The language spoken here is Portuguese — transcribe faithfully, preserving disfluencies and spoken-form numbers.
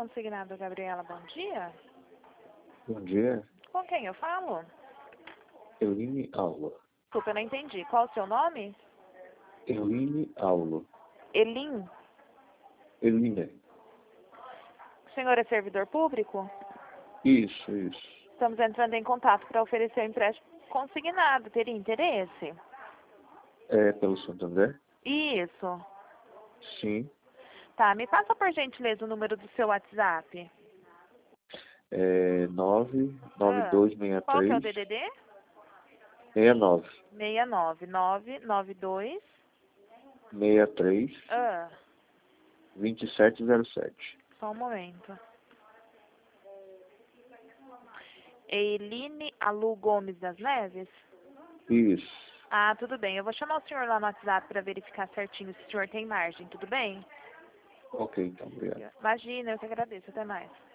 Consignado, Gabriela, bom dia. Bom dia, Com quem eu falo? Euline Aula. Desculpa, eu não entendi. Qual o seu nome? Euline Aula. Elim. Eline. O senhor é servidor público? Isso, isso. Estamos entrando em contato para oferecer um empréstimo consignado. Teria interesse? É pelo Santander? Isso. Sim. Tá, me passa por gentileza o número do seu WhatsApp. É nove nove Ah, dois seis qual que é o três D D D? seis nove seis nove nove nove dois seis três Ah, dois sete zero sete. só um momento. Eiline Alu Gomes das Neves? Isso. Ah, tudo bem. Eu vou chamar o senhor lá no WhatsApp para verificar certinho se o senhor tem margem, tudo bem? Ok, então, obrigado. Imagina, eu que agradeço. Até mais.